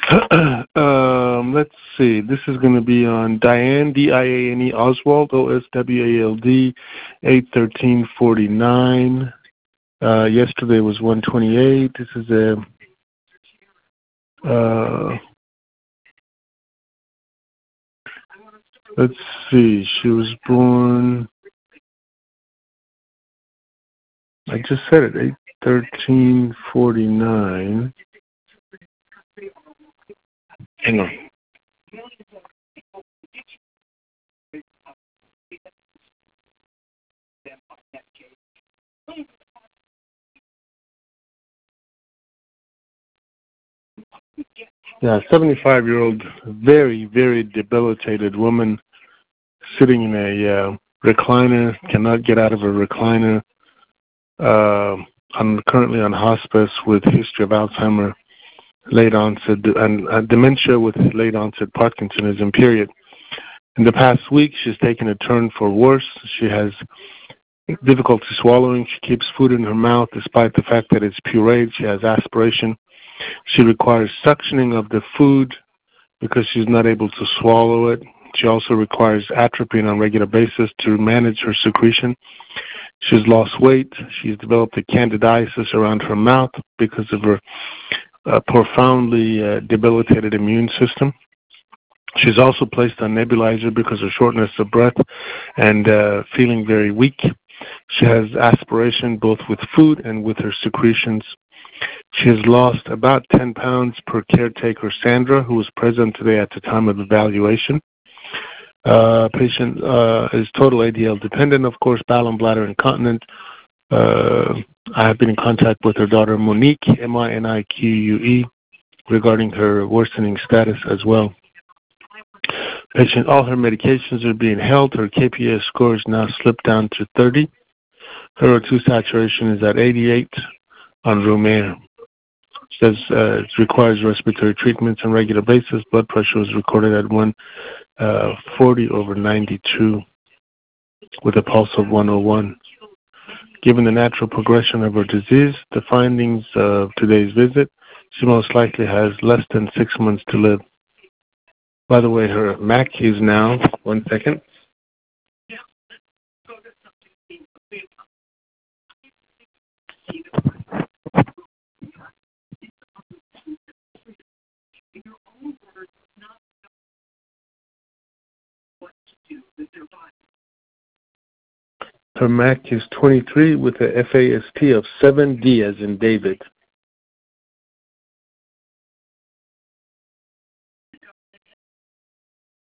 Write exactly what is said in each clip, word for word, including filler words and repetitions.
um, let's see. This is going to be on Diane, D I A N E Oswald, O S W A L D, eight thirteen forty-nine. Uh, yesterday was one twenty-eight. This is a, uh, let's see. She was born, I just said it, eight thirteen forty-nine. Hang on. Yeah, seventy-five-year-old, very, very debilitated woman sitting in a uh, recliner, cannot get out of a recliner, uh, I'm currently on hospice with history of Alzheimer, late onset, and uh, dementia with late onset Parkinsonism, period. In the past week, she's taken a turn for worse. She has difficulty swallowing. She keeps food in her mouth despite the fact that it's pureed. She has aspiration. She requires suctioning of the food because she's not able to swallow it. She also requires atropine on a regular basis to manage her secretion. She's lost weight. She's developed a candidiasis around her mouth because of her uh, profoundly uh, debilitated immune system. She's also placed on nebulizer because of shortness of breath and uh, feeling very weak. She has aspiration both with food and with her secretions. She has lost about ten pounds per caretaker, Sandra, who was present today at the time of evaluation. Uh, patient uh, is total A D L dependent, of course, bowel and bladder incontinent. Uh, I have been in contact with her daughter, Monique, M I N I Q U E, regarding her worsening status as well. Patient, all her medications are being held. Her K P S score is now slipped down to thirty. Her O two saturation is at eighty-eight on room air. Says uh, it requires respiratory treatments on a regular basis. Blood pressure was recorded at one forty over ninety-two with a pulse of one oh one. Given the natural progression of her disease, the findings of today's visit, she most likely has less than six months to live. By the way, her M A C is now, one second. Her M A C is twenty-three with a F A S T of seven D as in David.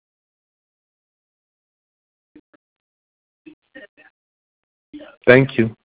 Thank you.